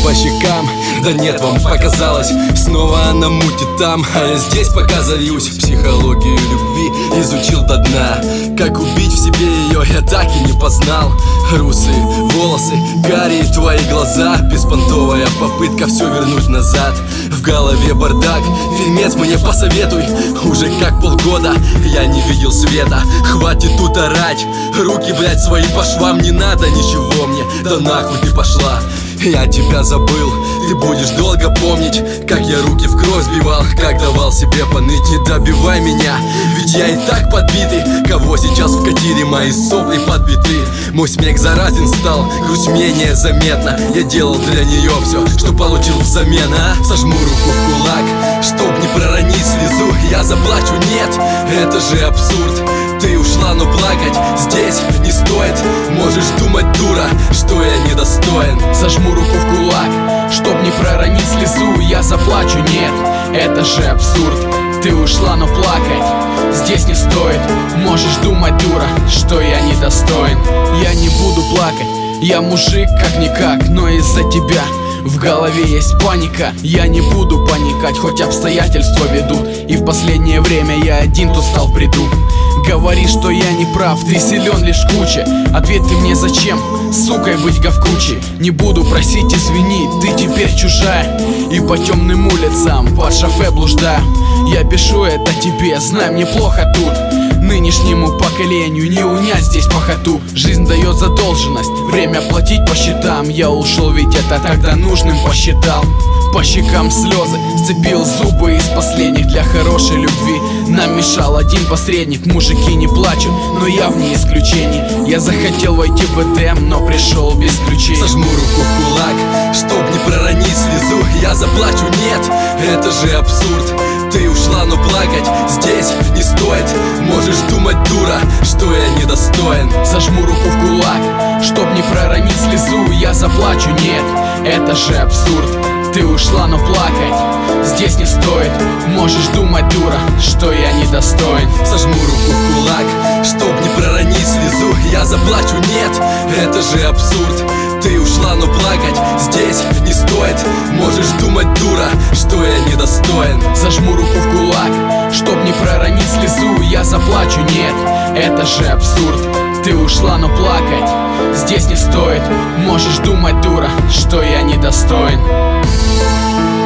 по щекам. Да нет, вам показалось, снова она мутит там, а я здесь пока завьюсь. Психологию любви изучил до дна. Как убить в себе ее, я так и не познал. Русые волосы, карие твои глаза, беспонтовая попытка все вернуть назад. В голове бардак, фильмец мне посоветуй. Уже как полгода я не видел света. Хватит тут орать, руки, блядь, свои по швам. Не надо ничего мне, да нахуй ты пошла. Я тебя забыл, ты будешь долго помнить, как я руки в кровь сбивал, как давал себе поныть. Не добивай меня, ведь я и так подбитый. Кого сейчас вкатили мои сопли подбиты? Мой смех заразен стал, грусть менее заметна. Я делал для нее все, что получил взамен, а? Сожму руку в кулак, чтоб не проронить слезу. Я заплачу, нет, это же абсурд. Ты ушла, но плакать здесь не стоит. Можешь думать, дура, что я недостоин. Сожму руку в кулак, чтоб не проронить слезу. Я заплачу, нет, это же абсурд. Ты ушла, но плакать здесь не стоит. Можешь думать, дура, что я недостоин. Я не буду плакать, я мужик как-никак, но из-за тебя в голове есть паника. Я не буду паникать, хоть обстоятельства ведут. И в последнее время я один тут стал в бреду. Говори, что я не прав, ты силен лишь куча. Ответь ты мне, зачем сукой быть говкучей? Не буду просить, извини, ты теперь чужая. И по темным улицам под шофе блуждаю. Я пишу это тебе, знай, мне плохо тут. Нынешнему поколению не унять здесь похоту. Жизнь дает задолженность, время платить по счетам. Я ушел, ведь это тогда нужным посчитал. По щекам слезы, сцепил зубы из последних для хорошей любви. Нам мешал один посредник, мужики не плачут, но я вне исключений. Я захотел войти в Эдем, но пришел без ключей. Сожму руку в кулак, чтоб не проронить слезу. Я заплачу, нет, это же абсурд. Ты ушла, но плакать здесь не стоит. Можешь думать, дура, что я недостоин. Сожму руку в кулак, чтоб не проронить слезу. Я заплачу, нет, это же абсурд. Ты ушла, но плакать здесь не стоит. Можешь думать, дура, что я недостоин. Сожму руку в кулак, чтоб не проронить слезу. Я заплачу, нет, это же абсурд. Ты ушла, но плакать здесь не стоит. Можешь думать, дура, что я недостоин. Зажму руку в кулак, чтоб не проронить слезу. Я заплачу, нет, это же абсурд. Ты ушла, но плакать здесь не стоит. Можешь думать, дура, что я недостоин.